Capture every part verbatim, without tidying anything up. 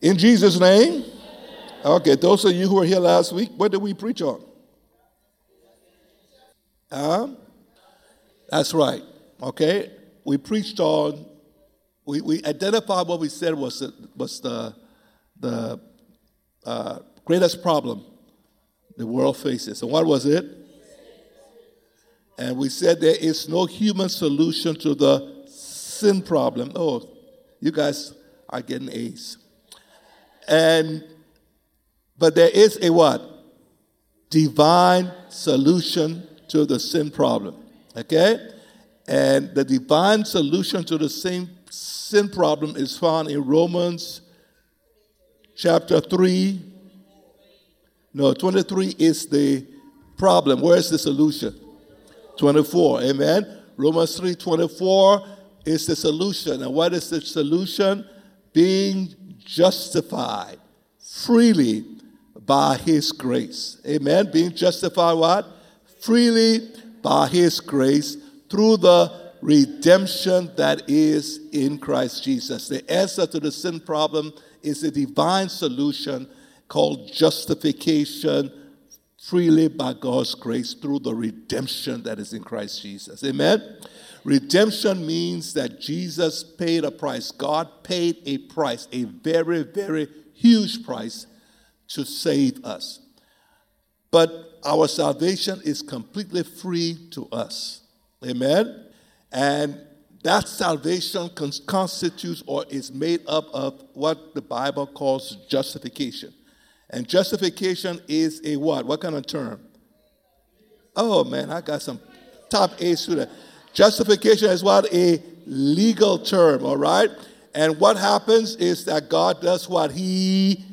In Jesus' name. Okay, those of you who were here last week, what did we preach on? Uh, that's right. Okay, we preached on, we, we identified what we said was the, was the, the uh, greatest problem the world faces. And what was it? And we said there is no human solution to the sin problem. Oh, you guys are getting A's. And, but there is a what? Divine solution to the sin problem. Okay? And the divine solution to the same sin problem is found in Romans chapter three. No, twenty-three is the problem. Where is the solution? twenty-four. Amen. Romans three twenty-four is the solution. And what is the solution? Being justified freely by his grace. Amen. Being justified what? Freely by his grace through the redemption that is in Christ Jesus. The answer to the sin problem is a divine solution called justification freely by God's grace through the redemption that is in Christ Jesus. Amen? Redemption means that Jesus paid a price. God paid a price, a very, very huge price to save us. But our salvation is completely free to us. Amen? And that salvation constitutes or is made up of what the Bible calls justification. And justification is a what? What kind of term? Oh, man, I got some top A students. Justification is what? A legal term, all right? And what happens is that God does what? He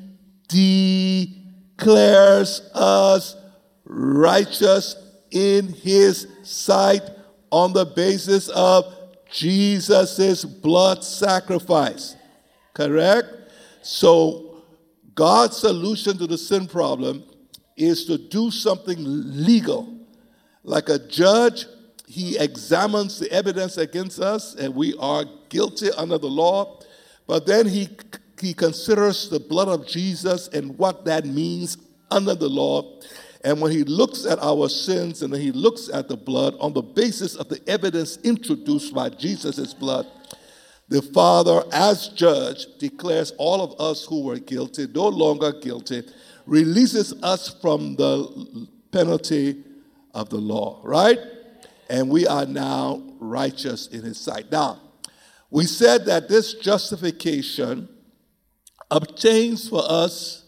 declares us righteous in his sight on the basis of Jesus' blood sacrifice. Correct? So God's solution to the sin problem is to do something legal. Like a judge, he examines the evidence against us, and we are guilty under the law. But then he, he considers the blood of Jesus and what that means under the law. And when he looks at our sins and then he looks at the blood on the basis of the evidence introduced by Jesus' blood, the Father, as judge, declares all of us who were guilty, no longer guilty, releases us from the penalty of the law, right? And we are now righteous in his sight. Now, we said that this justification obtains for us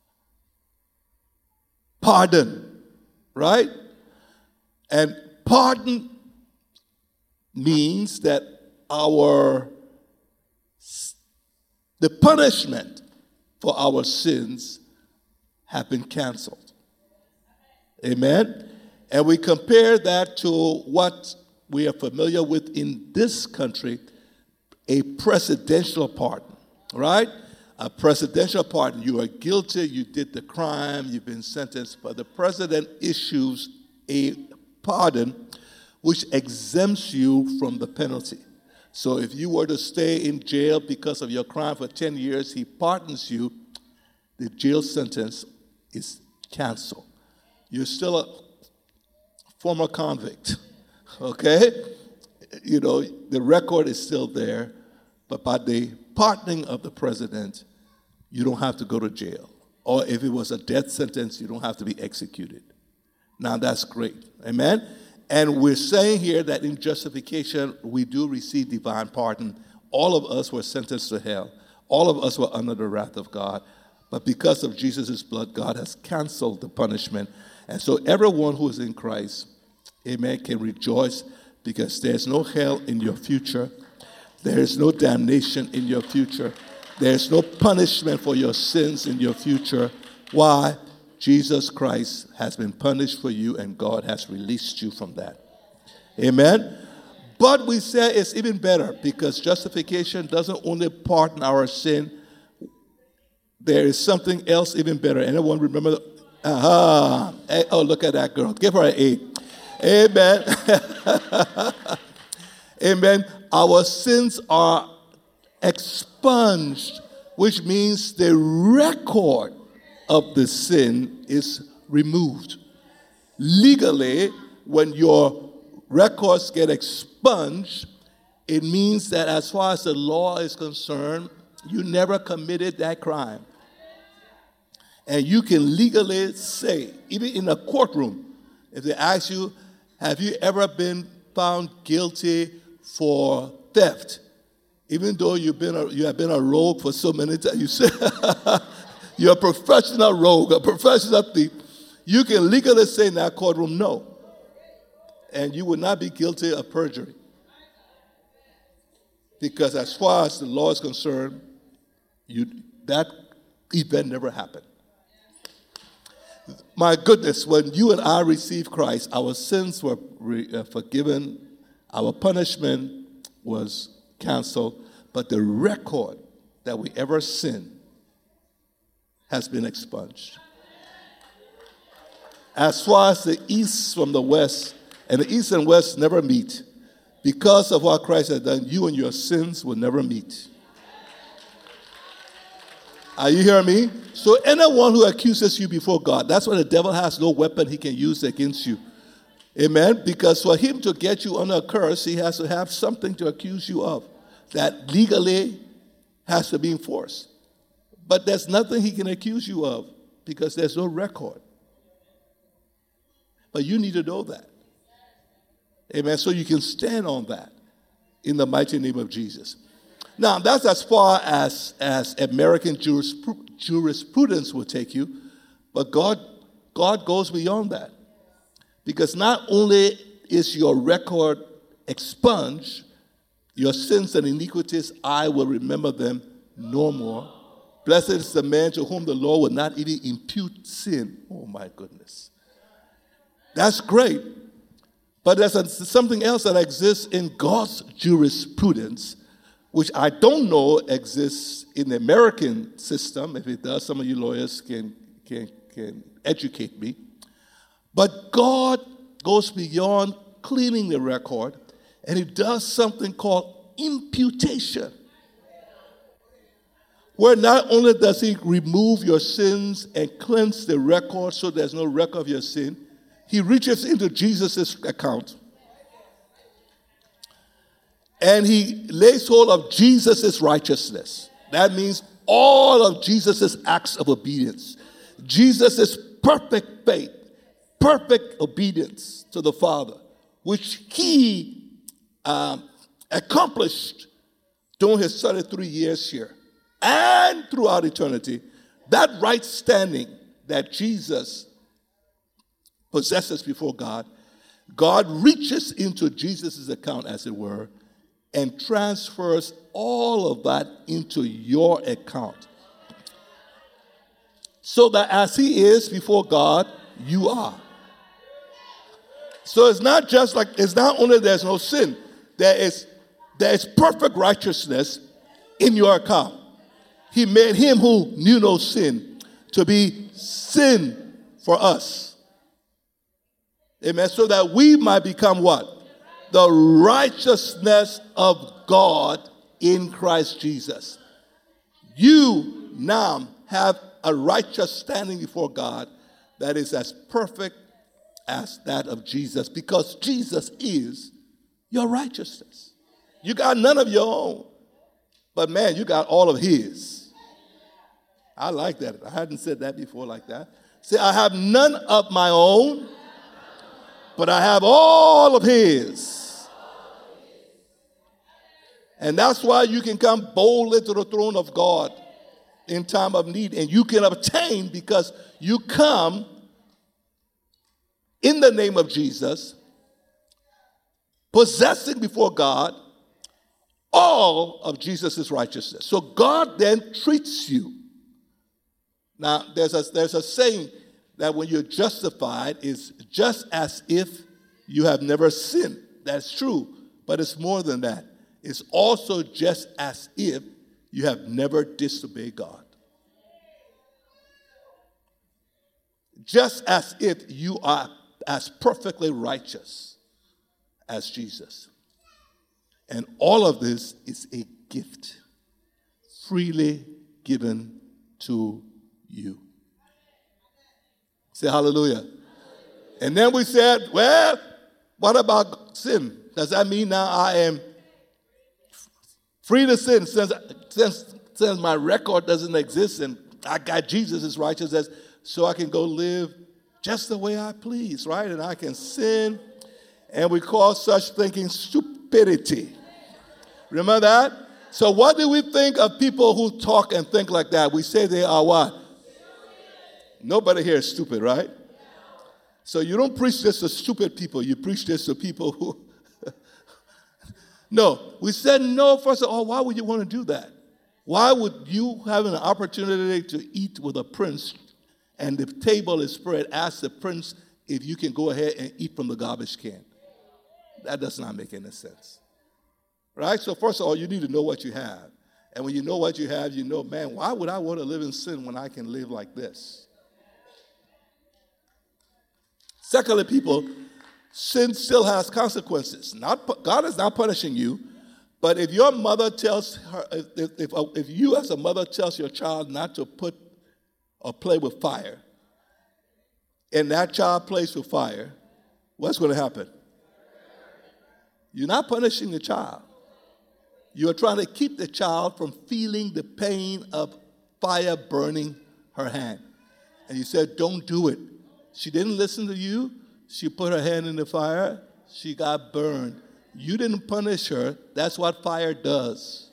pardon, right? And pardon means that our the punishment for our sins have been canceled. Amen? And we compare that to what we are familiar with in this country, a presidential pardon, right? A presidential pardon. You are guilty, you did the crime, you've been sentenced, but the president issues a pardon which exempts you from the penalty. So if you were to stay in jail because of your crime for ten years, he pardons you, the jail sentence is canceled. You're still a former convict, okay? You know, the record is still there, but by the pardoning of the president, you don't have to go to jail. Or if it was a death sentence, you don't have to be executed. Now that's great, amen? And we're saying here that in justification, we do receive divine pardon. All of us were sentenced to hell. All of us were under the wrath of God. But because of Jesus' blood, God has canceled the punishment. And so everyone who is in Christ, amen, can rejoice because there's no hell in your future. There is no damnation in your future. There's no punishment for your sins in your future. Why? Jesus Christ has been punished for you and God has released you from that. Amen? But we say it's even better because justification doesn't only pardon our sin. There is something else even better. Anyone remember? Aha. Uh-huh. Oh, look at that girl. Give her an A. Amen. Amen. Our sins are expunged which means the record of the sin is removed. Legally, when your records get expunged, it means that as far as the law is concerned, you never committed that crime. And you can legally say, even in a courtroom, if they ask you, have you ever been found guilty for theft? Even though you've been a, you have been a rogue for so many times, you say you're a professional rogue, a professional thief. You can legally say in that courtroom, no. And you will not be guilty of perjury. Because as far as the law is concerned, you, that event never happened. My goodness, when you and I received Christ, our sins were re, uh, forgiven, our punishment was canceled, but the record that we ever sinned has been expunged. As far as the east from the west, and the east and west never meet, because of what Christ has done, you and your sins will never meet. Are you hearing me? So anyone who accuses you before God, that's why the devil has no weapon he can use against you. Amen? Because for him to get you under a curse, he has to have something to accuse you of that legally has to be enforced. But there's nothing he can accuse you of because there's no record. But you need to know that. Amen? So you can stand on that in the mighty name of Jesus. Now, that's as far as, as American jurisprudence jurisprudence will take you, but God, God goes beyond that. Because not only is your record expunged, your sins and iniquities, I will remember them no more. Blessed is the man to whom the Lord will not even impute sin. Oh, my goodness. That's great. But there's a, something else that exists in God's jurisprudence, which I don't know exists in the American system. If it does, some of you lawyers can, can, can educate me. But God goes beyond cleaning the record, and he does something called imputation, where not only does he remove your sins and cleanse the record so there's no record of your sin, he reaches into Jesus' account and he lays hold of Jesus' righteousness. That means all of Jesus' acts of obedience. Jesus' perfect faith, perfect obedience to the Father, which he um, accomplished during his thirty-three years here and throughout eternity. That right standing that Jesus possesses before God, God reaches into Jesus' account, as it were, and transfers all of that into your account. So that as he is before God, you are. So it's not just like, it's not only there's no sin, there is, there is perfect righteousness in your account. He made him who knew no sin to be sin for us. Amen. So that we might become what? The righteousness of God in Christ Jesus. You now have a righteous standing before God that is as perfect as that of Jesus, because Jesus is your righteousness. You got none of your own, but man, you got all of his. I like that. I hadn't said that before like that. Say, I have none of my own, but I have all of his. And that's why you can come boldly to the throne of God in time of need, and you can obtain because you come in the name of Jesus, possessing before God all of Jesus' righteousness. So God then treats you. Now, there's a, there's a saying that when you're justified, it's just as if you have never sinned. That's true, but it's more than that. It's also just as if you have never disobeyed God. Just as if you are as perfectly righteous as Jesus. And all of this is a gift, freely given to you. Say hallelujah. And then we said, well, what about sin? Does that mean now I am free to sin since, since, since my record doesn't exist and I got Jesus' righteousness, so I can go live just the way I please, right? And I can sin, and we call such thinking stupidity. Remember that? So what do we think of people who talk and think like that? We say they are what? Nobody here is stupid, right? So you don't preach this to stupid people. You preach this to people who... No, we said no. First of all, why would you want to do that? Why would you have an opportunity to eat with a prince and the table is spread, ask the prince if you can go ahead and eat from the garbage can? That does not make any sense. Right? So first of all, you need to know what you have. And when you know what you have, you know, man, why would I want to live in sin when I can live like this? Secondly, people, sin still has consequences. Not, God is not punishing you, but if your mother tells her, if, if, if you as a mother tells your child not to put or play with fire, and that child plays with fire, what's going to happen? You're not punishing the child. You're trying to keep the child from feeling the pain of fire burning her hand. And you said, don't do it. She didn't listen to you. She put her hand in the fire. She got burned. You didn't punish her. That's what fire does.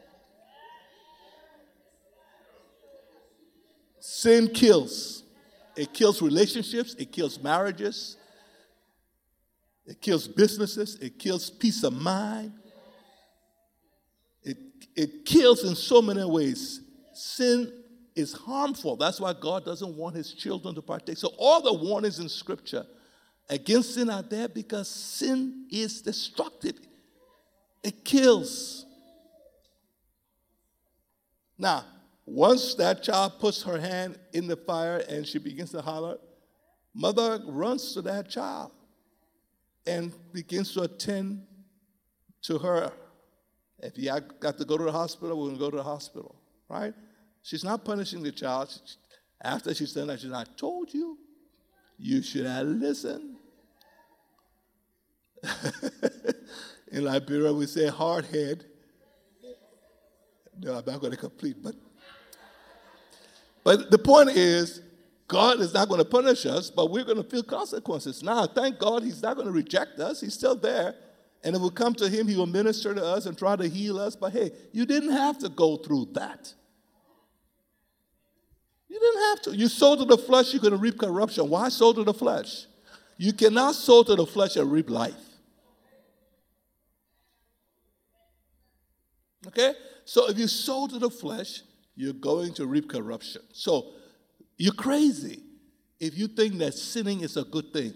Sin kills. It kills relationships. It kills marriages. It kills businesses. It kills peace of mind. It, it kills in so many ways. Sin is harmful. That's why God doesn't want his children to partake. So all the warnings in Scripture against sin are there because sin is destructive. It kills. Now, once that child puts her hand in the fire and she begins to holler, mother runs to that child and begins to attend to her. If you got to go to the hospital, we're going to go to the hospital, right? She's not punishing the child. After she's done that, she's not, I told you, you should have listened. In Liberia, we say hard head. No, I'm not going to complete, but but the point is, God is not going to punish us, but we're going to feel consequences. Now, thank God he's not going to reject us. He's still there. And if we come to him, he will minister to us and try to heal us. But hey, you didn't have to go through that. You didn't have to. You sow to the flesh, you're going to reap corruption. Why sow to the flesh? You cannot sow to the flesh and reap life. Okay? So if you sow to the flesh, you're going to reap corruption. So you're crazy if you think that sinning is a good thing.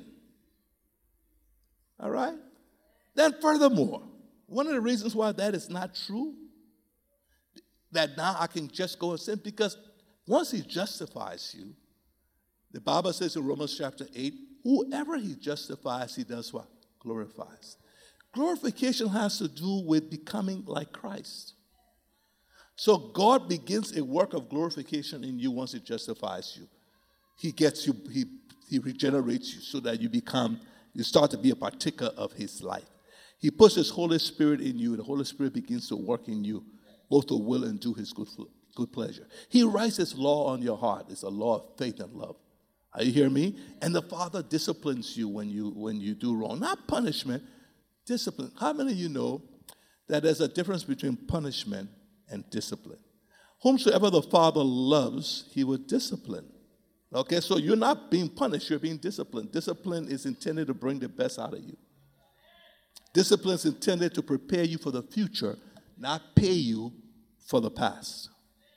All right? Then furthermore, one of the reasons why that is not true, that now I can just go and sin, because once he justifies you, the Bible says in Romans chapter eight, whoever he justifies, he does what? Glorifies. Glorification has to do with becoming like Christ. So God begins a work of glorification in you once he justifies you. He gets you, he, he regenerates you so that you become, you start to be a partaker of his life. He puts his Holy Spirit in you, and the Holy Spirit begins to work in you, both to will and do his good, good pleasure. He writes his law on your heart. It's a law of faith and love. Are you hearing me? And the Father disciplines you when you when you do wrong. Not punishment, discipline. How many of you know that there's a difference between punishment and discipline? Whomsoever the Father loves, he will discipline. Okay, so you're not being punished, you're being disciplined. Discipline is intended to bring the best out of you. Discipline is intended to prepare you for the future, not pay you for the past.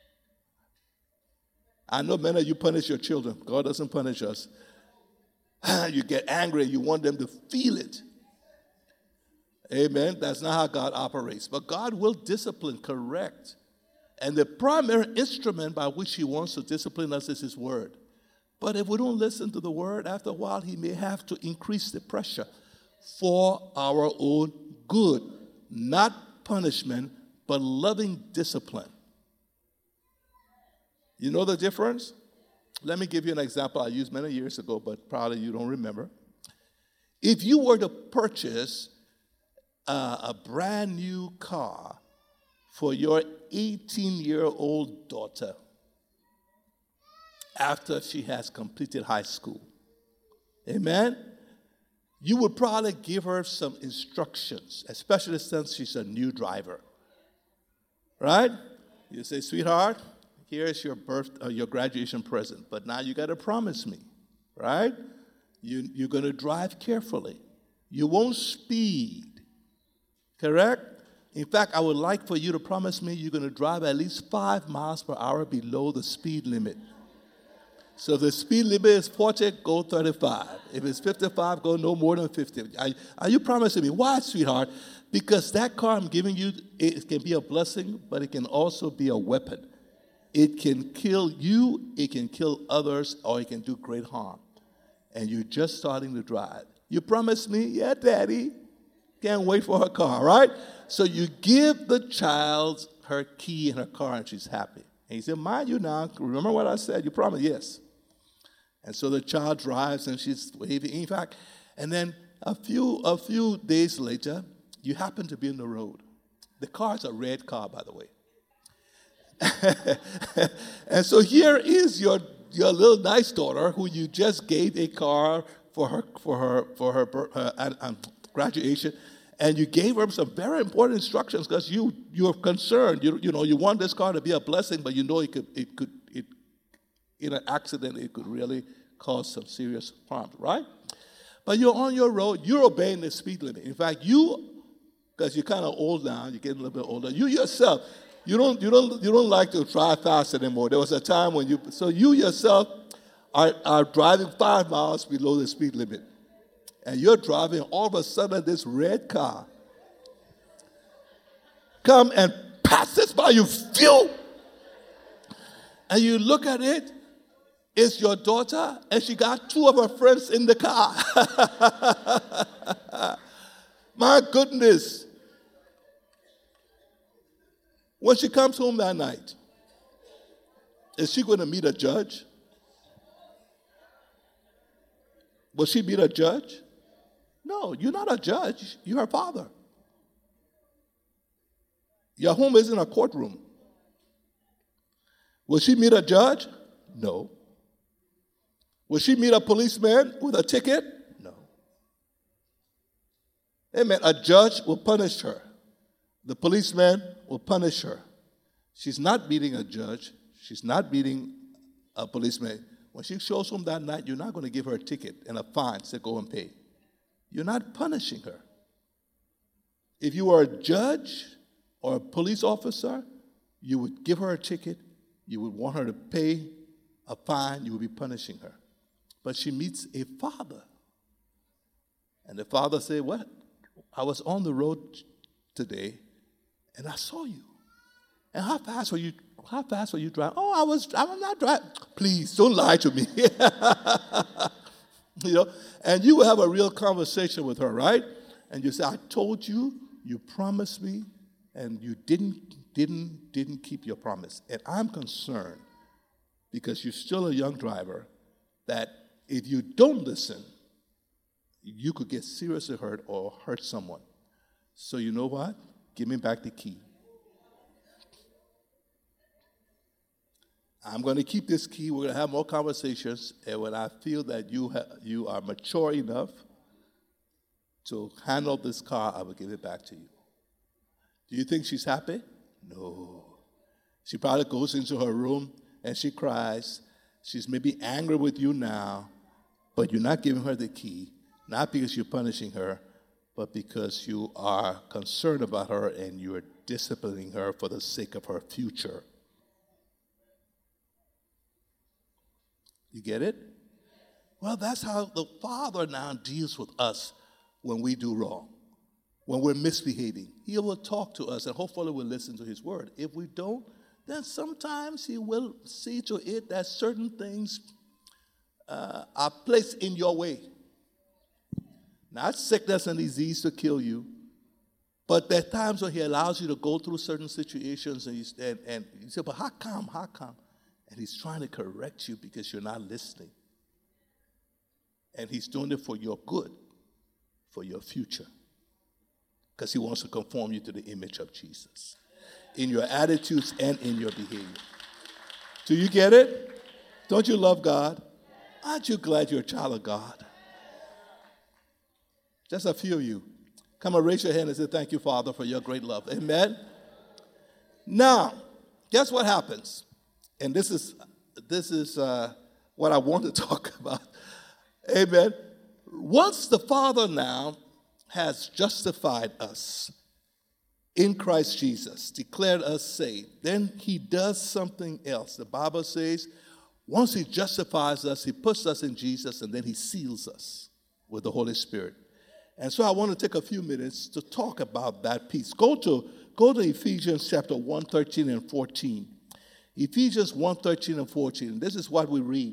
I know many of you punish your children. God doesn't punish us. You get angry, you want them to feel it. Amen. That's not how God operates. But God will discipline, correct. And the primary instrument by which he wants to discipline us is his word. But if we don't listen to the word, after a while, he may have to increase the pressure for our own good. Not punishment, but loving discipline. You know the difference? Let me give you an example I used many years ago, but probably you don't remember. If you were to purchase uh, a brand new car for your eighteen-year-old daughter after she has completed high school, amen? You would probably give her some instructions, especially since she's a new driver, right? You say, sweetheart, here's your birth, uh, your graduation present, but now you got to promise me, right? You, you're going to drive carefully. You won't speed, correct? In fact, I would like for you to promise me you're going to drive at least five miles per hour below the speed limit. So if the speed limit is forty, go thirty-five. If it's fifty-five, go no more than fifty. Are, are you promising me? Why, sweetheart? Because that car I'm giving you, it can be a blessing, but it can also be a weapon. It can kill you, it can kill others, or it can do great harm. And you're just starting to drive. You promise me? Yeah, Daddy. Can't wait for her car, right? So you give the child her key in her car, and she's happy. And he said, mind you now, remember what I said? You promised? Yes. And so the child drives, and she's waving. In fact, and then a few, a few days later, you happen to be in the road. The car is a red car, by the way. And so here is your, your little nice daughter who you just gave a car for her for her for her, her uh, um, graduation, and you gave her some very important instructions because you you're concerned. You you know you want this car to be a blessing, but you know it could it could it in an accident it could really cause some serious harm, right? But you're on your road. You're obeying the speed limit. In fact, you because you're kind of old now. You're getting a little bit older. You yourself. You don't, you don't, you don't like to drive fast anymore. There was a time when you, so you yourself are, are driving five miles below the speed limit. And you're driving, all of a sudden this red car come and passes by you, phew! And you look at it, it's your daughter, and she got two of her friends in the car. My goodness. When she comes home that night, is she going to meet a judge? Will she meet a judge? No, you're not a judge. You're her father. Your home isn't a courtroom. Will she meet a judge? No. Will she meet a policeman with a ticket? No. Amen. A judge will punish her. The policeman will punish her. She's not meeting a judge. She's not meeting a policeman. When she shows home that night, you're not going to give her a ticket and a fine to go and pay. You're not punishing her. If you were a judge or a police officer, you would give her a ticket. You would want her to pay a fine. You would be punishing her. But she meets a father. And the father said, what? I was on the road today, and I saw you. And how fast were you? How fast were you driving? Oh, I was. I'm not driving. Please don't lie to me. You know, and you will have a real conversation with her, right? And you say, "I told you. You promised me, and you didn't, didn't, didn't keep your promise." And I'm concerned because you're still a young driver. That if you don't listen, you could get seriously hurt or hurt someone. So you know what? Give me back the key. I'm going to keep this key. We're going to have more conversations. And when I feel that you ha- you are mature enough to handle this car, I will give it back to you. Do you think she's happy? No. She probably goes into her room and she cries. She's maybe angry with you now, but you're not giving her the key, not because you're punishing her, but because you are concerned about her and you're disciplining her for the sake of her future. You get it? Well, that's how the Father now deals with us when we do wrong, when we're misbehaving. He will talk to us, and hopefully we'll listen to his word. If we don't, then sometimes he will see to it that certain things uh, are placed in your way. Not sickness and disease to kill you, but there are times when he allows you to go through certain situations, and you, and, and you say, but how come, how come? And he's trying to correct you because you're not listening. And he's doing it for your good, for your future. Because he wants to conform you to the image of Jesus in your attitudes and in your behavior. Do you get it? Don't you love God? Aren't you glad you're a child of God? Just a few of you. Come and raise your hand and say, thank you, Father, for your great love. Amen? Now, guess what happens? And this is this is uh, what I want to talk about. Amen. Once the Father now has justified us in Christ Jesus, declared us saved, then he does something else. The Bible says, once he justifies us, he puts us in Jesus, and then he seals us with the Holy Spirit. And so I want to take a few minutes to talk about that piece. Go to, go to Ephesians chapter one, thirteen and fourteen. Ephesians one, thirteen and fourteen. This is what we read.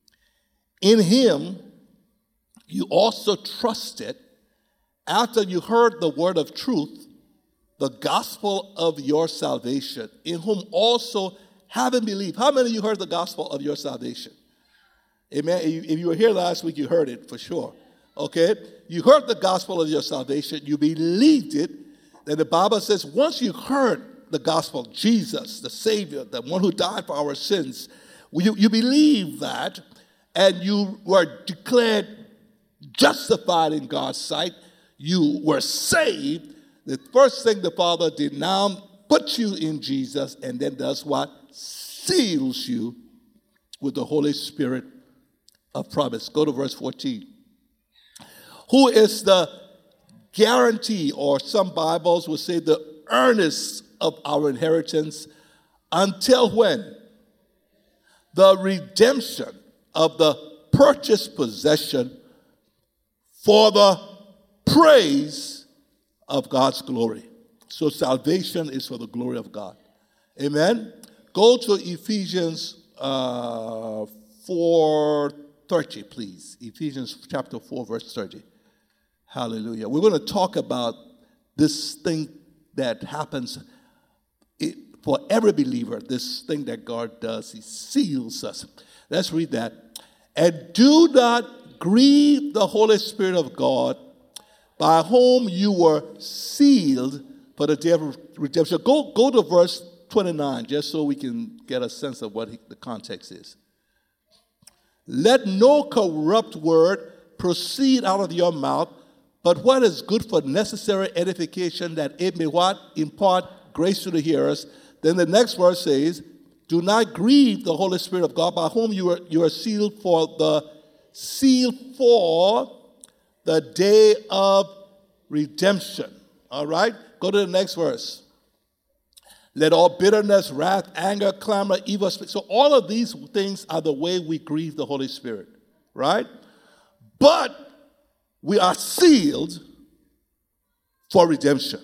In him you also trusted after you heard the word of truth, the gospel of your salvation, in whom also having believed. How many of you heard the gospel of your salvation? Amen. If you were here last week, you heard it for sure. Okay? You heard the gospel of your salvation. You believed it. Then the Bible says once you heard the gospel, Jesus, the Savior, the one who died for our sins, you, you believe that, and you were declared justified in God's sight. You were saved. The first thing the Father did now put you in Jesus, and then does what? Seals you with the Holy Spirit of promise. Go to verse fourteen. Who is the guarantee, or some Bibles will say the earnest of our inheritance, until when? The redemption of the purchased possession for the praise of God's glory. So salvation is for the glory of God. Amen? Go to Ephesians uh, four thirty, please. Ephesians chapter four, verse thirty. Hallelujah. We're going to talk about this thing that happens it, for every believer, this thing that God does. He seals us. Let's read that. And do not grieve the Holy Spirit of God, by whom you were sealed for the day of redemption. Go, go to verse twenty-nine, just so we can get a sense of what he, the context is. Let no corrupt word proceed out of your mouth, but what is good for necessary edification, that it may what? Impart grace to the hearers. Then the next verse says, do not grieve the Holy Spirit of God, by whom you are, you are sealed for the seal for the day of redemption. All right? Go to the next verse. Let all bitterness, wrath, anger, clamor, evil speech. So all of these things are the way we grieve the Holy Spirit. Right? But we are sealed for redemption.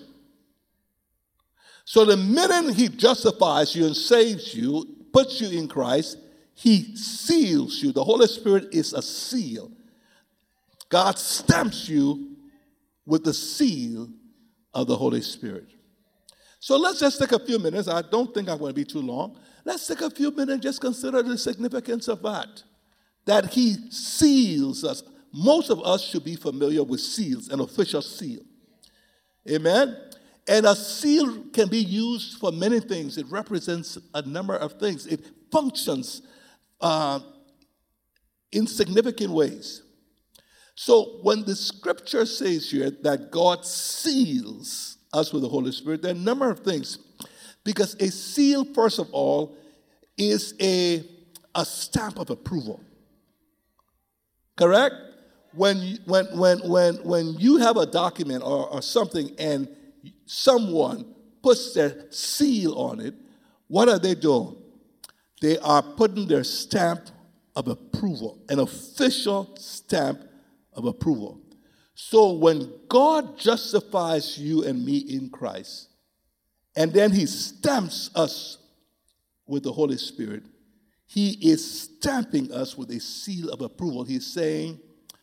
So the minute he justifies you and saves you, puts you in Christ, he seals you. The Holy Spirit is a seal. God stamps you with the seal of the Holy Spirit. So let's just take a few minutes. I don't think I'm going to be too long. Let's take a few minutes and just consider the significance of that. That he seals us. Most of us should be familiar with seals, an official seal. Amen? And a seal can be used for many things. It represents a number of things. It functions uh, in significant ways. So when the scripture says here that God seals us with the Holy Spirit, there are a number of things. Because a seal, first of all, is a, a stamp of approval. Correct? When you, when, when, when, when you have a document or, or something and someone puts their seal on it, what are they doing? They are putting their stamp of approval, an official stamp of approval. So when God justifies you and me in Christ, and then he stamps us with the Holy Spirit, he is stamping us with a seal of approval. He's saying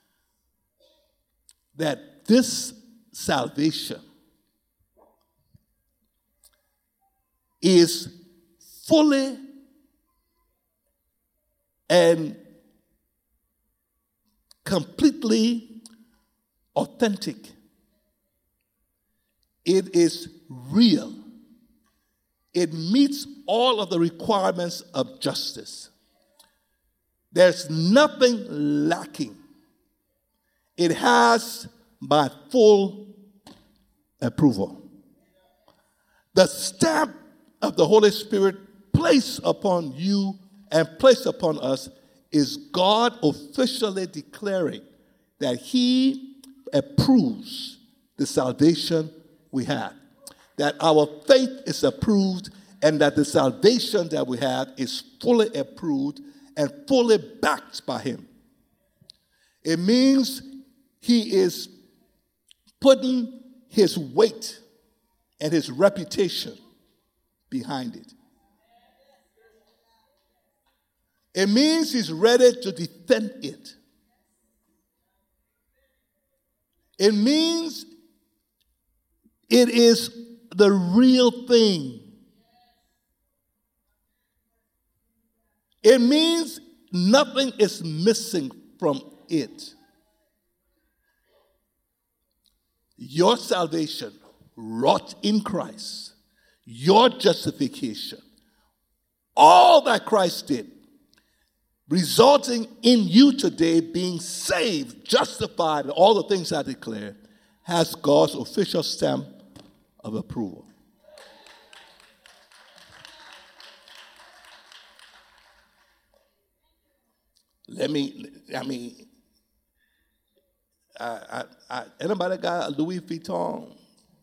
that this salvation is fully and completely authentic. It is real. It meets all of the requirements of justice. There's nothing lacking. It has my full approval. The stamp of the Holy Spirit placed upon you and placed upon us is God officially declaring that He approves the salvation we have, that our faith is approved, and that the salvation that we have is fully approved and fully backed by Him. It means He is putting His weight and His reputation behind it. It means He's ready to defend it. It means it is the real thing. It means nothing is missing from it. Your salvation wrought in Christ, your justification, all that Christ did, resulting in you today being saved, justified, and all the things I declare, has God's official stamp of approval. Let me, I mean, I, I, I, anybody got a Louis Vuitton?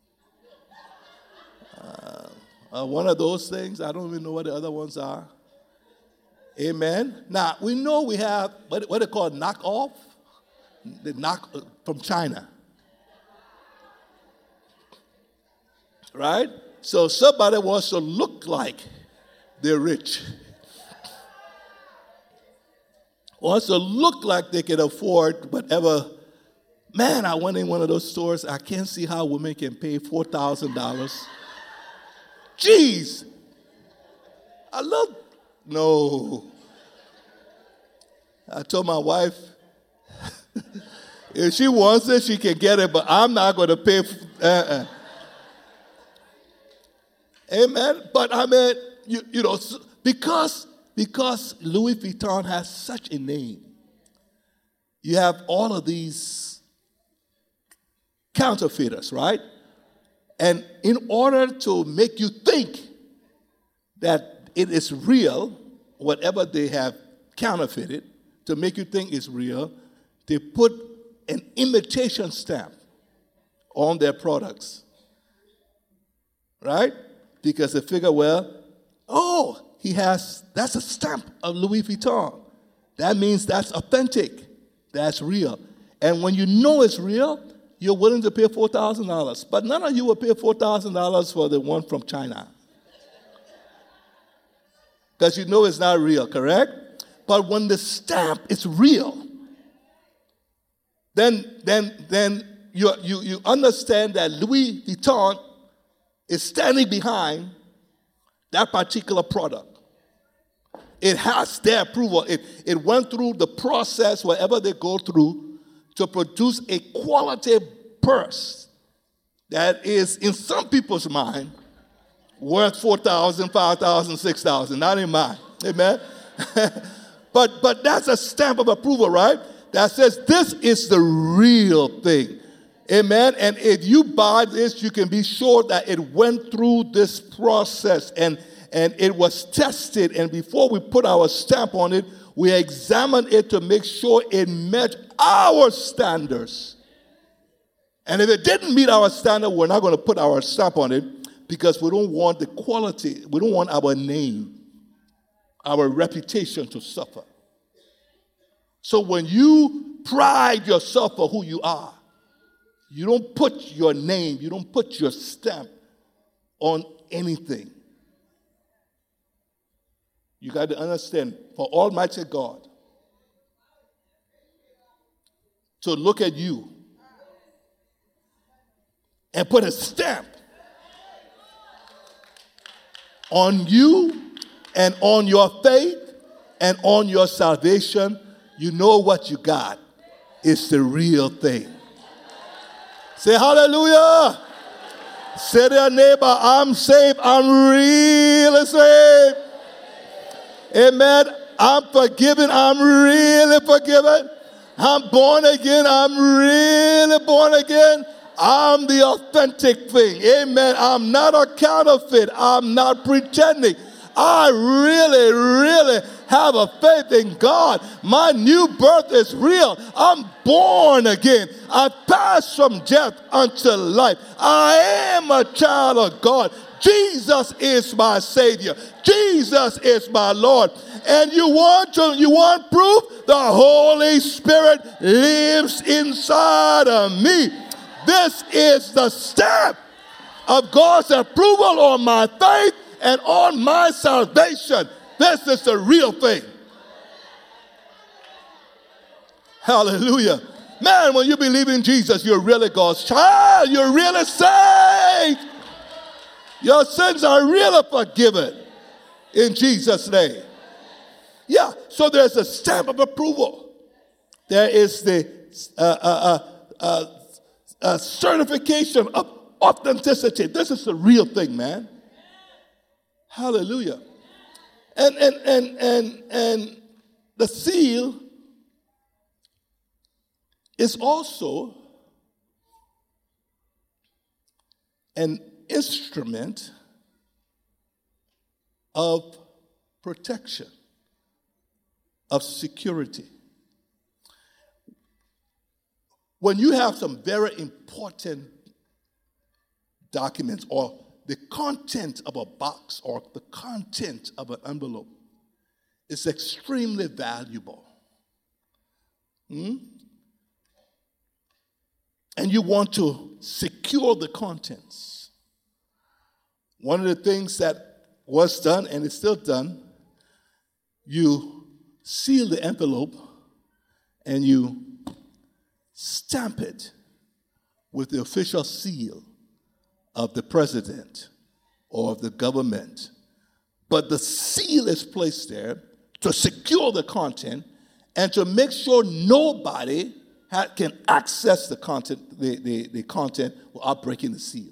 Uh, uh, one of those things. I don't even know what the other ones are. Amen. Now, we know we have what, what they call knockoff. The knock from China. Right? So somebody wants to look like they're rich. Wants to look like they can afford whatever. Man, I went in one of those stores. I can't see how women can pay four thousand dollars. Jeez. I love, no. I told my wife, if she wants it, she can get it, but I'm not going to pay. Uh-uh. Amen. But I mean, you, you know, because, because Louis Vuitton has such a name, you have all of these counterfeiters, right? And in order to make you think that it is real, whatever they have counterfeited, to make you think it's real, they put an imitation stamp on their products, right? Because they figure, well, oh, he has, that's a stamp of Louis Vuitton. That means that's authentic, that's real. And when you know it's real, you're willing to pay four thousand dollars. But none of you will pay four thousand dollars for the one from China. Because you know it's not real, correct? But when the stamp is real, then, then, then you, you, you understand that Louis Vuitton is standing behind that particular product. It has their approval. It, it went through the process, whatever they go through, to produce a quality purse that is, in some people's mind, worth four thousand dollars, five thousand dollars, six thousand dollars. Not in mine. Amen? but, but that's a stamp of approval, right? That says this is the real thing. Amen? And if you buy this, you can be sure that it went through this process and, and it was tested. And before we put our stamp on it, we examined it to make sure it met our standards. And if it didn't meet our standard, we're not going to put our stamp on it because we don't want the quality, we don't want our name, our reputation to suffer. So when you pride yourself for who you are, you don't put your name, you don't put your stamp on anything. You got to understand, for Almighty God to look at you and put a stamp on you and on your faith and on your salvation, you know what you got. It's the real thing. Say hallelujah. Say to your neighbor, I'm saved. I'm really saved. Amen. I'm forgiven. I'm really forgiven. I'm born again. I'm really born again. I'm the authentic thing. Amen. I'm not a counterfeit. I'm not pretending. I really, really have a faith in God. My new birth is real. I'm born again. I passed from death unto life. I am a child of God. Jesus is my Savior. Jesus is my Lord. And you want to, you want proof? The Holy Spirit lives inside of me. This is the stamp of God's approval on my faith and on my salvation. This is the real thing. Hallelujah. Man, when you believe in Jesus, you're really God's child. You're really saved. Your sins are really forgiven in Jesus' name. Yeah, so there's a stamp of approval. There is the uh, uh, uh, uh, uh, certification of authenticity. This is the real thing, man. Hallelujah. And and and and and the seal is also an instrument of protection, of security. When you have some very important documents or the content of a box or the content of an envelope is extremely valuable. Hmm? And you want to secure the contents. One of the things that was done and is still done, you seal the envelope and you stamp it with the official seal of the president or of the government. But the seal is placed there to secure the content and to make sure nobody ha- can access the content, the, the, the content without breaking the seal.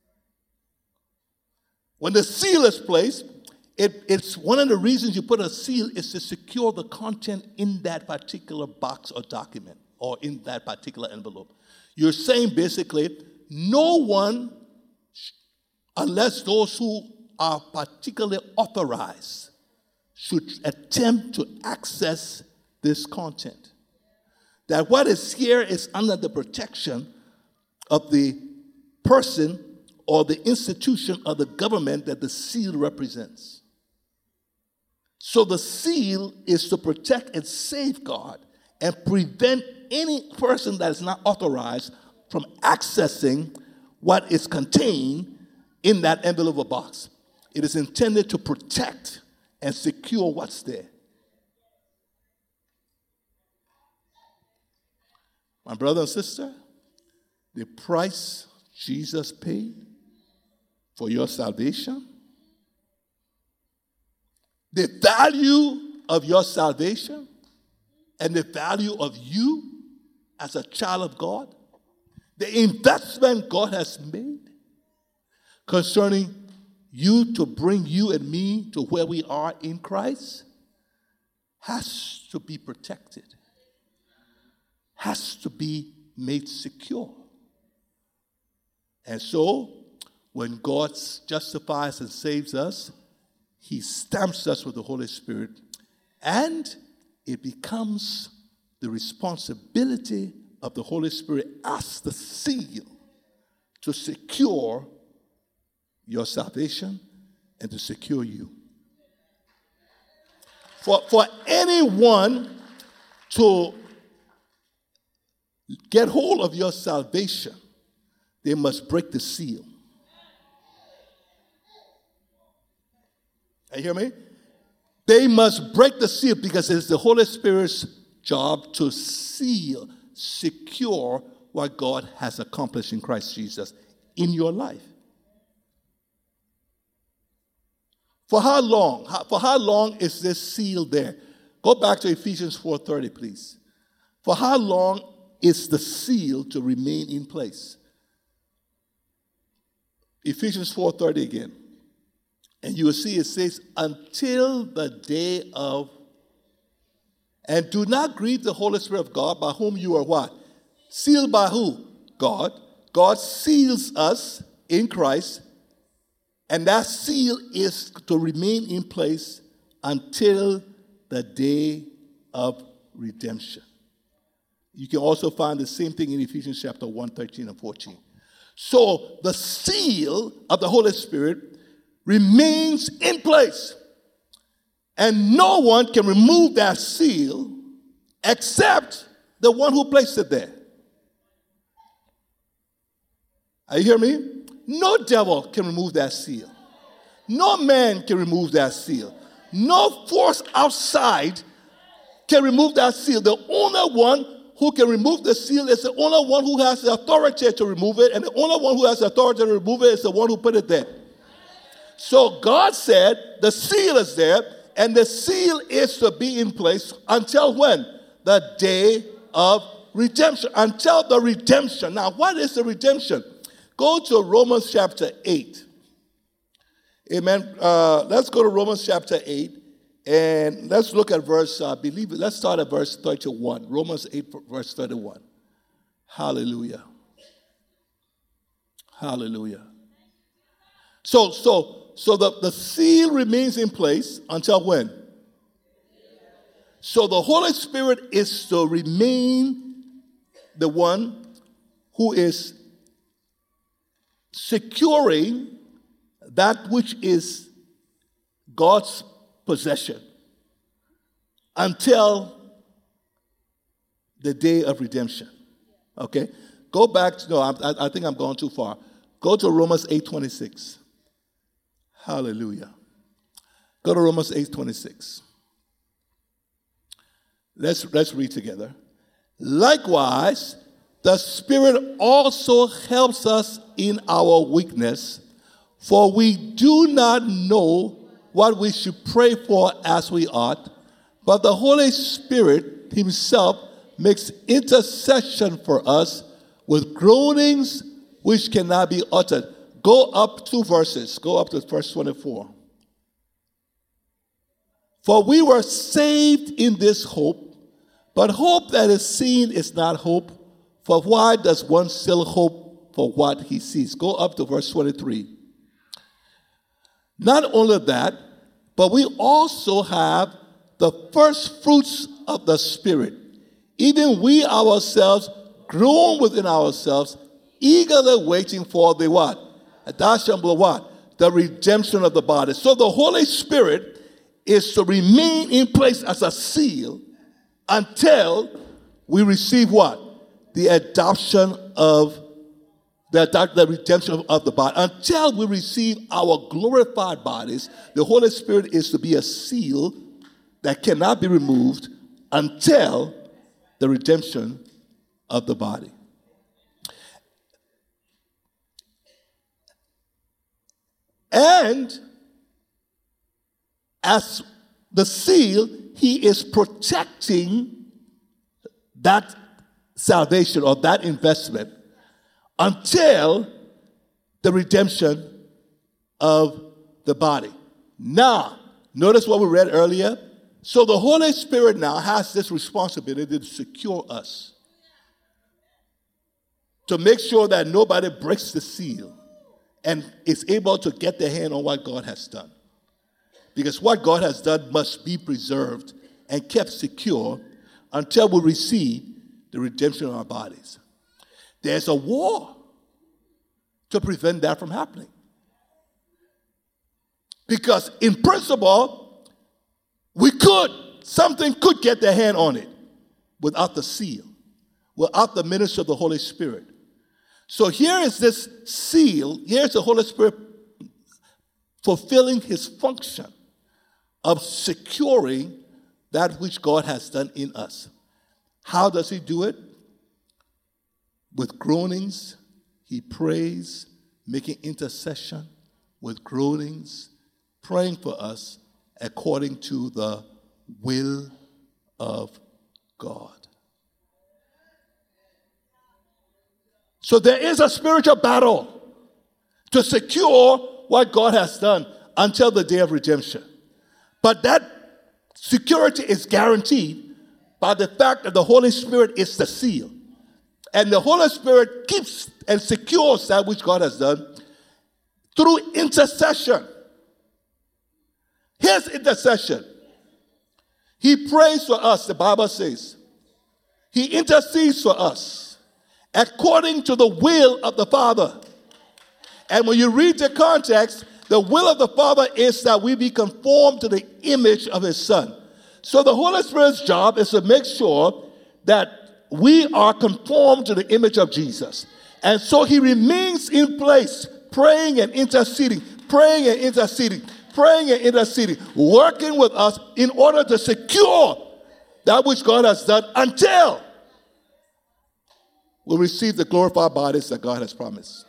When the seal is placed, it, it's one of the reasons you put a seal is to secure the content in that particular box or document or in that particular envelope. You're saying basically, no one, unless those who are particularly authorized, should attempt to access this content. That what is here is under the protection of the person or the institution of the government that the seal represents. So the seal is to protect and safeguard and prevent any person that is not authorized from accessing what is contained in that envelope or box. It is intended to protect and secure what's there. My brother and sister, the price Jesus paid for your salvation, the value of your salvation, and the value of you as a child of God, the investment God has made concerning you to bring you and me to where we are in Christ has to be protected, has to be made secure. And so, when God justifies and saves us, He stamps us with the Holy Spirit, and it becomes the responsibility of the Holy Spirit as the seal to secure your salvation and to secure you. For, for anyone to get hold of your salvation, they must break the seal. You hear me? They must break the seal because it's the Holy Spirit's job to seal, secure what God has accomplished in Christ Jesus in your life. For how long? For how long is this seal there? Go back to Ephesians four thirty, please. For how long is the seal to remain in place? Ephesians four thirty again. And you will see it says, until the day of, and do not grieve the Holy Spirit of God, by whom you are what? Sealed by who? God. God seals us in Christ, and that seal is to remain in place until the day of redemption. You can also find the same thing in Ephesians chapter one, thirteen and fourteen. So the seal of the Holy Spirit remains in place. And no one can remove that seal except the one who placed it there. Are you hearing me? No devil can remove that seal. No man can remove that seal. No force outside can remove that seal. The only one who can remove the seal is the only one who has the authority to remove it, and the only one who has the authority to remove it is the one who put it there. So God said the seal is there, and the seal is to be in place until when? The day of redemption. Until the redemption. Now, what is the redemption? Go to Romans chapter eight. Amen. Uh, let's go to Romans chapter eight. And let's look at verse, I uh, believe, let's start at verse thirty-one. Romans eight, verse thirty-one. Hallelujah. Hallelujah. So, so, so the, the seal remains in place until when? So the Holy Spirit is to remain the one who is securing that which is God's possession until the day of redemption. Okay? Go back to, no, I, I think I'm going too far. Go to Romans eight twenty-six. Hallelujah. Go to Romans eight twenty-six. Let's, let's read together. Likewise, the Spirit also helps us in our weakness, for we do not know what we should pray for as we ought, but the Holy Spirit himself makes intercession for us with groanings which cannot be uttered. Go up two verses. Go up to verse twenty-four. For we were saved in this hope, but hope that is seen is not hope. For why does one still hope for what he sees? Go up to verse twenty-three. Not only that, but we also have the first fruits of the Spirit. Even we ourselves groan within ourselves, eagerly waiting for the what? Adoption, what? The redemption of the body. So the Holy Spirit is to remain in place as a seal until we receive what? The adoption of The, the redemption of the body. Until we receive our glorified bodies, the Holy Spirit is to be a seal that cannot be removed until the redemption of the body. And as the seal, he is protecting that salvation or that investment until the redemption of the body. Now, notice what we read earlier. So the Holy Spirit now has this responsibility to secure us, to make sure that nobody breaks the seal and is able to get their hand on what God has done. Because what God has done must be preserved and kept secure until we receive the redemption of our bodies. There's a war to prevent that from happening. Because in principle, we could, something could get their hand on it without the seal, without the ministry of the Holy Spirit. So here is this seal, here's the Holy Spirit fulfilling his function of securing that which God has done in us. How does he do it? With groanings, he prays, making intercession with groanings, praying for us according to the will of God. So there is a spiritual battle to secure what God has done until the day of redemption. But that security is guaranteed by the fact that the Holy Spirit is the seal. And the Holy Spirit keeps and secures that which God has done through intercession. His intercession. He prays for us, the Bible says. He intercedes for us according to the will of the Father. And when you read the context, the will of the Father is that we be conformed to the image of his Son. So the Holy Spirit's job is to make sure that we are conformed to the image of Jesus. And so he remains in place, praying and interceding, praying and interceding, praying and interceding, working with us in order to secure that which God has done until we receive the glorified bodies that God has promised.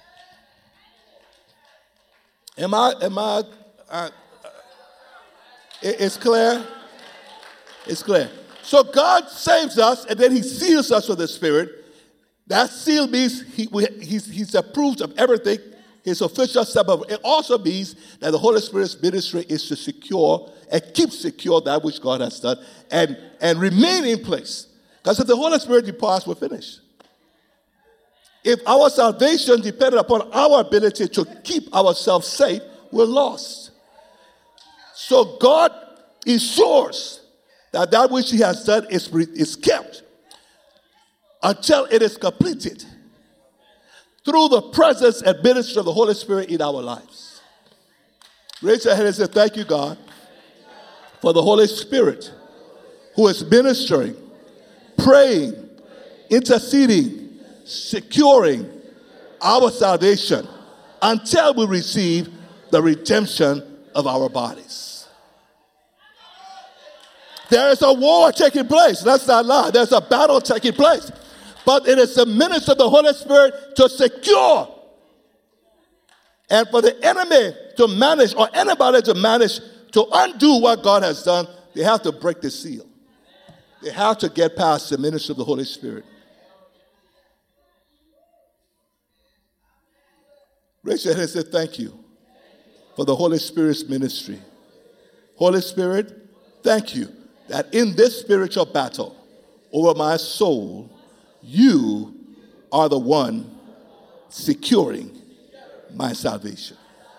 Am I, am I, uh, it, it's clear? It's clear. So God saves us, and then he seals us with the Spirit. That seal means he, we, he's, he's approved of everything, his official step. Of, it also means that the Holy Spirit's ministry is to secure and keep secure that which God has done and, and remain in place. Because if the Holy Spirit departs, we're finished. If our salvation depended upon our ability to keep ourselves safe, we're lost. So God ensures that that which he has done is, is kept until it is completed through the presence and ministry of the Holy Spirit in our lives. Raise your hand and say, thank you, God, for the Holy Spirit who is ministering, praying, interceding, securing our salvation until we receive the redemption of our bodies. There is a war taking place. Let's not lie. There's a battle taking place. But it is the ministry of the Holy Spirit to secure and for the enemy to manage, or anybody to manage to undo what God has done. They have to break the seal. They have to get past the ministry of the Holy Spirit. Raise your hand and say, thank you for the Holy Spirit's ministry. Holy Spirit, thank you that in this spiritual battle over my soul, you are the one securing my salvation.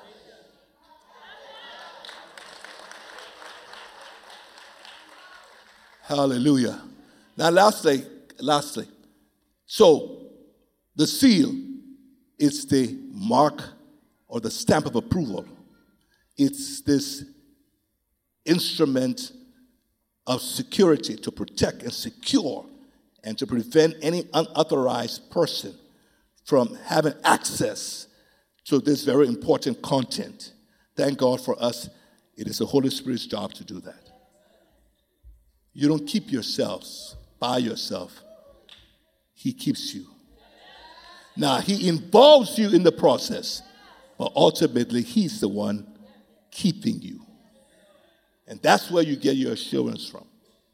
Hallelujah. Now, lastly, lastly, so the seal is the mark or the stamp of approval. It's this instrument of security to protect and secure and to prevent any unauthorized person from having access to this very important content. Thank God for us. It is the Holy Spirit's job to do that. You don't keep yourselves by yourself. He keeps you. Now, he involves you in the process, but ultimately, he's the one keeping you. And that's where you get your assurance from.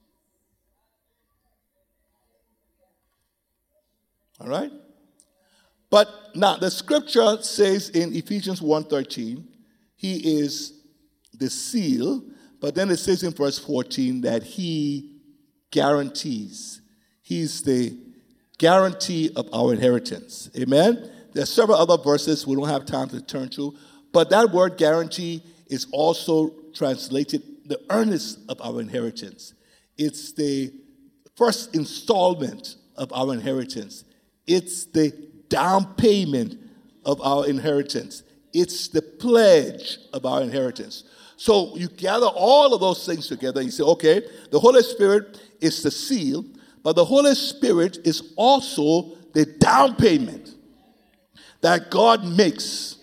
All right? But now, the scripture says in Ephesians one thirteen, he is the seal, but then it says in verse fourteen that he guarantees. He's the guarantee of our inheritance. Amen? There are several other verses we don't have time to turn to, but that word guarantee is also translated the earnest of our inheritance. It's the first installment of our inheritance. It's the down payment of our inheritance. It's the pledge of our inheritance. So you gather all of those things together and you say, okay, the Holy Spirit is the seal, but the Holy Spirit is also the down payment that God makes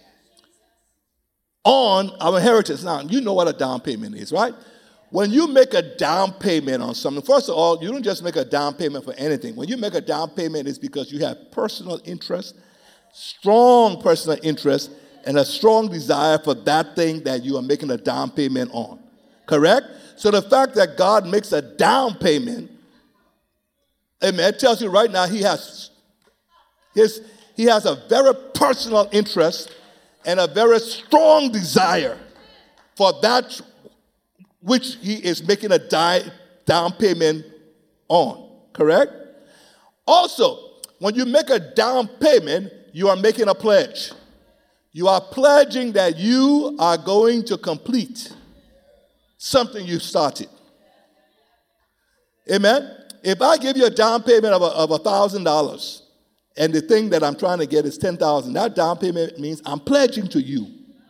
on our inheritance. Now, you know what a down payment is, right? When you make a down payment on something, first of all, you don't just make a down payment for anything. When you make a down payment, it's because you have personal interest, strong personal interest, and a strong desire for that thing that you are making a down payment on. Correct? So the fact that God makes a down payment, amen, it tells you right now he has his he has a very personal interest and a very strong desire for that which he is making a di- down payment on. Correct? Also, when you make a down payment, you are making a pledge. You are pledging that you are going to complete something you started. Amen? If I give you a down payment of of one thousand dollars and the thing that I'm trying to get is ten thousand dollars, that down payment means I'm pledging to you.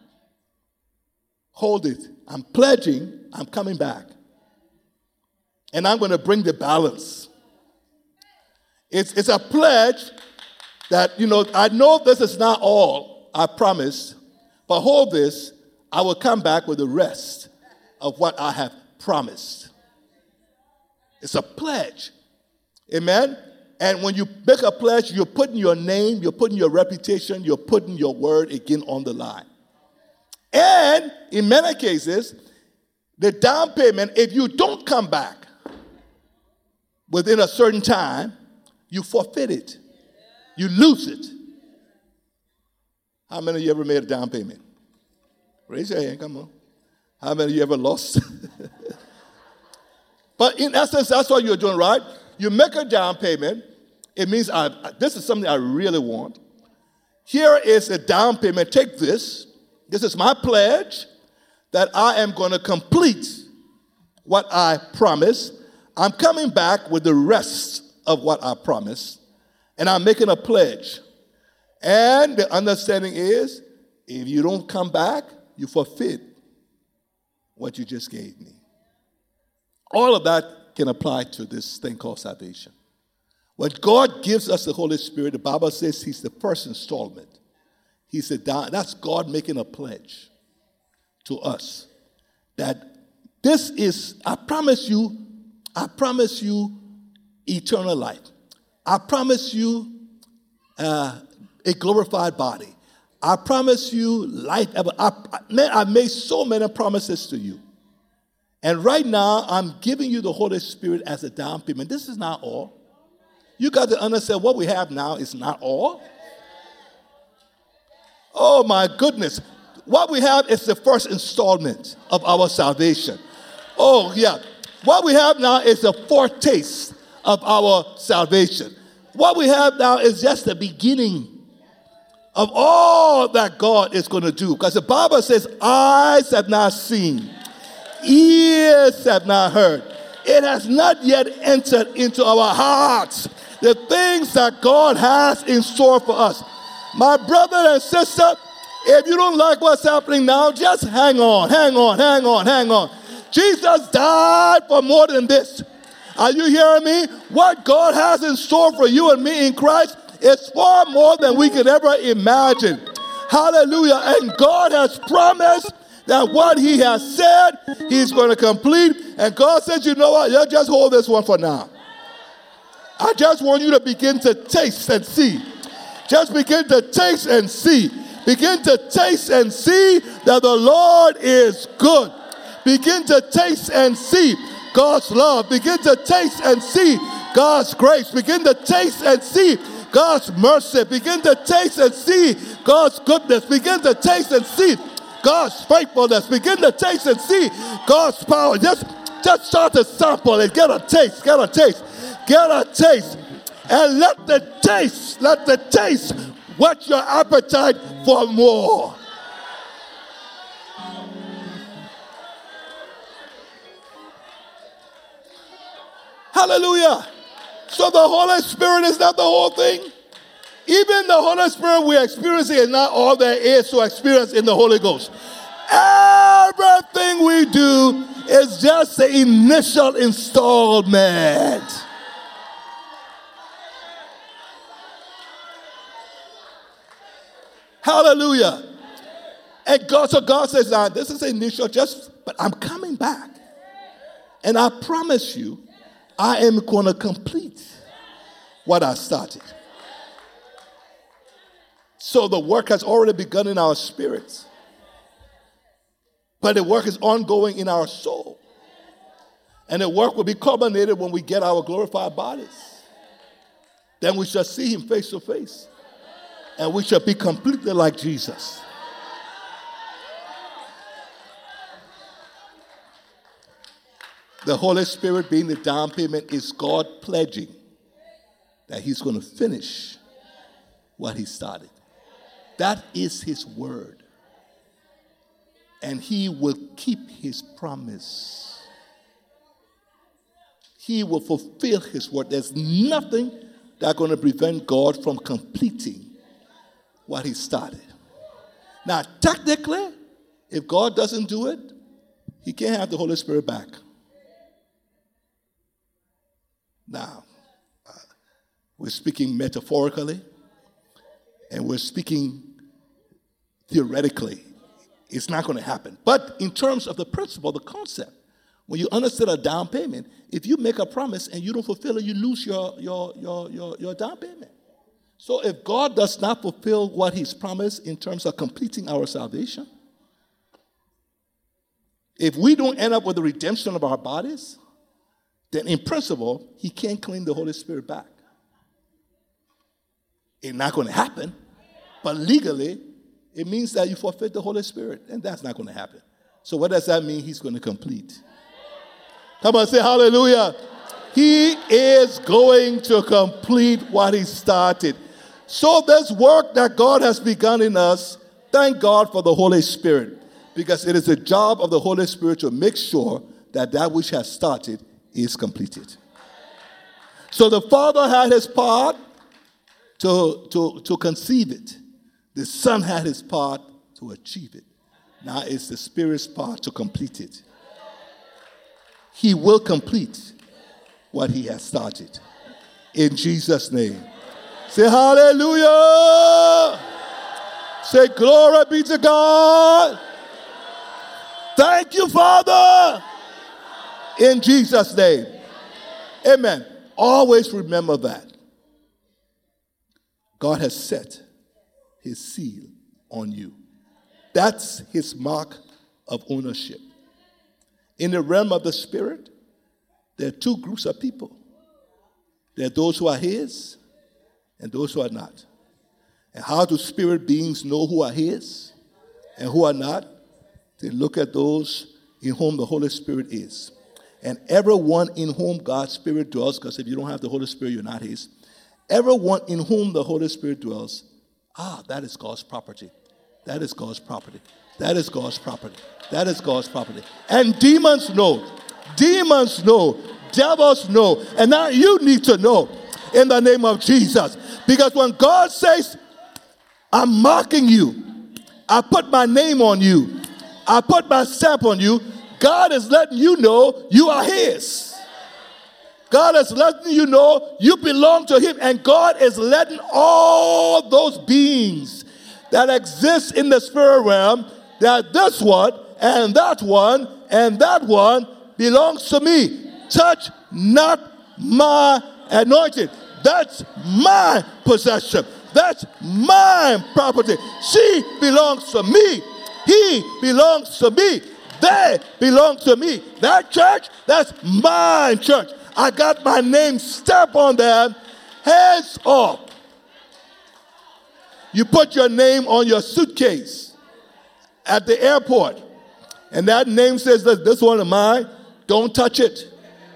Hold it. I'm pledging, I'm coming back. And I'm going to bring the balance. It's, it's a pledge that, you know, I know this is not all, I promise, but hold this, I will come back with the rest of what I have promised. It's a pledge. Amen? And when you make a pledge, you're putting your name, you're putting your reputation, you're putting your word again on the line. And in many cases, the down payment, if you don't come back within a certain time, you forfeit it. You lose it. How many of you ever made a down payment? Raise your hand, come on. How many of you ever lost? But in essence, that's what you're doing, right? You make a down payment. It means I, this is something I really want. Here is a down payment. Take this. This is my pledge that I am going to complete what I promised. I'm coming back with the rest of what I promised, and I'm making a pledge. And the understanding is, if you don't come back, you forfeit what you just gave me. All of that can apply to this thing called salvation. When God gives us the Holy Spirit, the Bible says he's the first installment. He's a down, that's God making a pledge to us that this is, I promise you, I promise you eternal life. I promise you uh, a glorified body. I promise you life ever. I, man, I made so many promises to you. And right now, I'm giving you the Holy Spirit as a down payment. This is not all. You got to understand what we have now is not all. Oh my goodness. What we have is the first installment of our salvation. Oh yeah. What we have now is a foretaste of our salvation. What we have now is just the beginning of all that God is going to do. Because the Bible says, eyes have not seen, ears have not heard. It has not yet entered into our hearts the things that God has in store for us. My brother and sister, if you don't like what's happening now, just hang on, hang on, hang on, hang on. Jesus died for more than this. Are you hearing me? What God has in store for you and me in Christ is far more than we could ever imagine. Hallelujah. And God has promised that what he has said, he's going to complete. And God says, you know what? You just hold this one for now. I just want you to begin to taste and see. Just begin to taste and see. Begin to taste and see that the Lord is good. Begin to taste and see God's love. Begin to taste and see God's grace. Begin to taste and see God's mercy. Begin to taste and see God's goodness. Begin to taste and see God's faithfulness. Begin to taste and see God's power. Just, just start to sample it. Get a taste. Get a taste. Get a taste. And let the taste, let the taste whet your appetite for more. Hallelujah. So the Holy Spirit is not the whole thing. Even the Holy Spirit we're experiencing is not all there is to experience in the Holy Ghost. Everything we do is just the initial installment. Hallelujah. And God, so God says, now, this is initial, just, but I'm coming back. And I promise you, I am going to complete what I started. So the work has already begun in our spirits. But the work is ongoing in our soul. And the work will be culminated when we get our glorified bodies. Then we shall see him face to face. And we shall be completely like Jesus. The Holy Spirit being the down payment is God pledging that he's going to finish what he started. That is his word. And he will keep his promise. He will fulfill his word. There's nothing that's going to prevent God from completing what he started. Now, technically, if God doesn't do it, he can't have the Holy Spirit back. Now, uh, we're speaking metaphorically, and we're speaking theoretically. It's not going to happen. But in terms of the principle, the concept, when you understand a down payment, if you make a promise and you don't fulfill it, you lose your, your, your, your, your down payment. So if God does not fulfill what he's promised in terms of completing our salvation, if we don't end up with the redemption of our bodies, then in principle, he can't claim the Holy Spirit back. It's not going to happen, but legally, it means that you forfeit the Holy Spirit, and that's not going to happen. So what does that mean? He's going to complete. Come on, say hallelujah. He is going to complete what he started. So this work that God has begun in us, thank God for the Holy Spirit, because it is the job of the Holy Spirit to make sure that that which has started is completed. So the Father had his part to, to, to conceive it. The Son had his part to achieve it. Now it's the Spirit's part to complete it. He will complete what he has started. In Jesus' name. Say hallelujah. Say glory be to God. Thank you, Father. In Jesus' name. Amen. Always remember that. God has set his seal on you. That's his mark of ownership. In the realm of the Spirit, there are two groups of people. There are those who are his and those who are not. And how do spirit beings know who are his and who are not? They look at those in whom the Holy Spirit is. And everyone in whom God's Spirit dwells, because if you don't have the Holy Spirit, you're not his. Everyone in whom the Holy Spirit dwells, ah, that is God's property. That is God's property. That is God's property. That is God's property. And demons know. Demons know. Devils know. And now you need to know in the name of Jesus. Because when God says, I'm marking you, I put my name on you, I put my stamp on you, God is letting you know you are his. God is letting you know you belong to him. And God is letting all those beings that exist in the spirit realm, that this one and that one and that one belongs to me. Touch not my anointed. That's my possession. That's my property. She belongs to me. He belongs to me. They belong to me. That church, that's my church. I got my name stamped on them. Hands off. You put your name on your suitcase at the airport, and that name says that this one is mine. Don't touch it.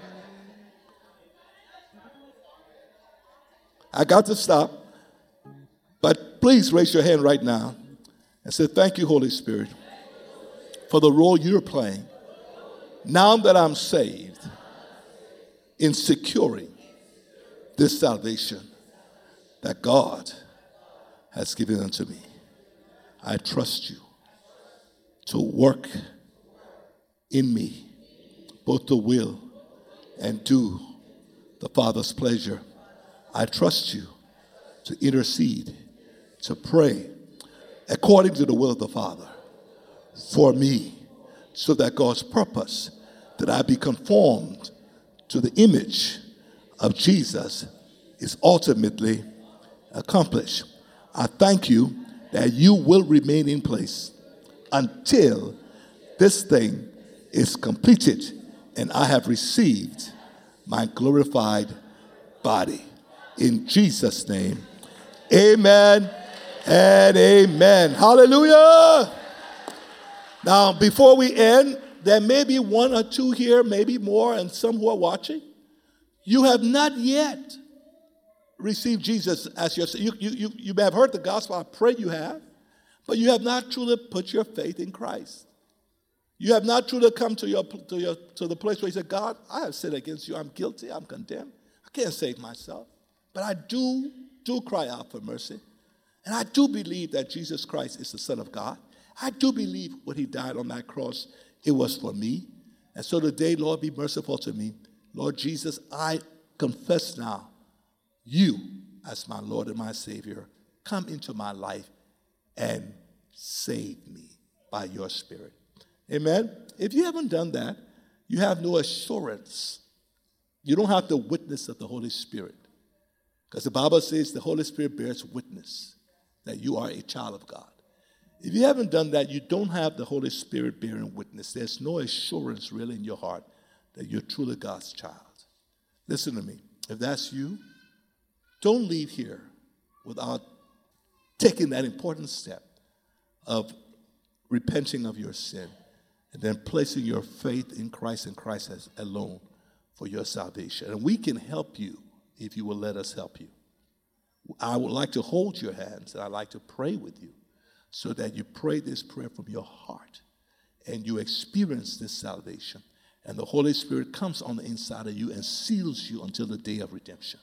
I got to stop, but please raise your hand right now and say, thank you, Holy Spirit, for the role you're playing now that I'm saved in securing this salvation that God has given unto me. I trust you to work in me both to will and do the Father's pleasure. I trust you to intercede, to pray according to the will of the Father for me, so that God's purpose, that I be conformed to the image of Jesus, is ultimately accomplished. I thank you that you will remain in place until this thing is completed, and I have received my glorified body. In Jesus' name, amen and amen. Hallelujah. Now, before we end, there may be one or two here, maybe more, and some who are watching. You have not yet received Jesus as your you, you, you, you may have heard the gospel. I pray you have. But you have not truly put your faith in Christ. You have not truly come to your to your to the place where you say, God, I have sinned against you. I'm guilty. I'm condemned. I can't save myself. But I do, do cry out for mercy. And I do believe that Jesus Christ is the Son of God. I do believe when he died on that cross, it was for me. And so today, Lord, be merciful to me. Lord Jesus, I confess now you as my Lord and my Savior. Come into my life and save me by your Spirit. Amen? If you haven't done that, you have no assurance. You don't have the witness of the Holy Spirit. Because the Bible says the Holy Spirit bears witness that you are a child of God. If you haven't done that, you don't have the Holy Spirit bearing witness. There's no assurance really in your heart that you're truly God's child. Listen to me. If that's you, don't leave here without taking that important step of repenting of your sin and then placing your faith in Christ and Christ as alone for your salvation. And we can help you if you will let us help you. I would like to hold your hands and I'd like to pray with you so that you pray this prayer from your heart and you experience this salvation. And the Holy Spirit comes on the inside of you and seals you until the day of redemption.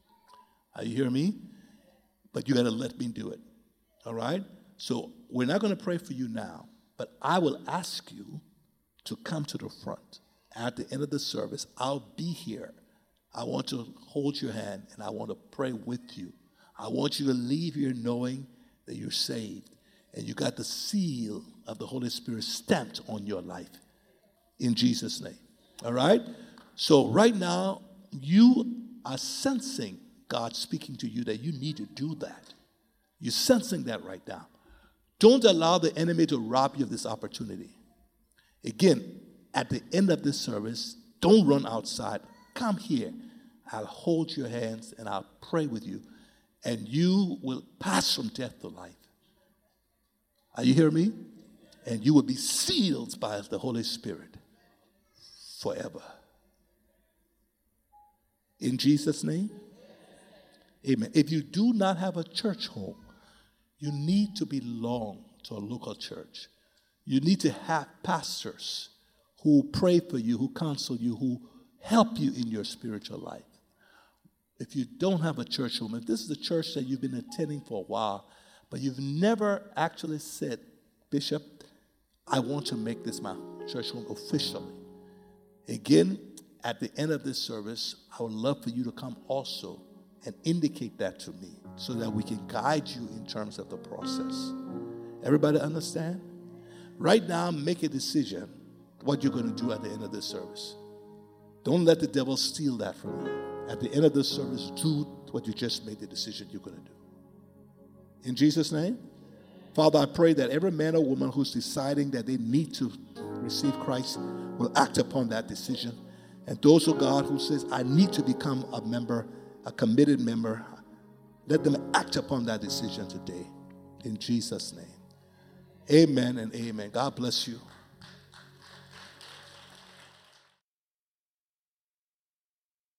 Are you hearing me? But you got to let me do it. All right? So we're not going to pray for you now, but I will ask you to come to the front. At the end of the service, I'll be here. I want to hold your hand and I want to pray with you. I want you to leave here knowing that you're saved and you got the seal of the Holy Spirit stamped on your life in Jesus' name. All right? So right now, you are sensing God speaking to you that you need to do that. You're sensing that right now. Don't allow the enemy to rob you of this opportunity. Again, at the end of this service, don't run outside. Come here. I'll hold your hands and I'll pray with you. And you will pass from death to life. Are you hearing me? And you will be sealed by the Holy Spirit forever. In Jesus' name, amen. If you do not have a church home, you need to belong to a local church. You need to have pastors who pray for you, who counsel you, who help you in your spiritual life. If you don't have a church home, if this is a church that you've been attending for a while, but you've never actually said, Bishop, I want to make this my church home officially. Again, at the end of this service, I would love for you to come also and indicate that to me so that we can guide you in terms of the process. Everybody understand? Right now, make a decision what you're going to do at the end of this service. Don't let the devil steal that from you. At the end of this service, do what you just made the decision you're going to do. In Jesus' name, Father, I pray that every man or woman who's deciding that they need to receive Christ will act upon that decision. And those, oh God, who says, I need to become a member, a committed member, let them act upon that decision today. In Jesus' name. Amen and amen. God bless you.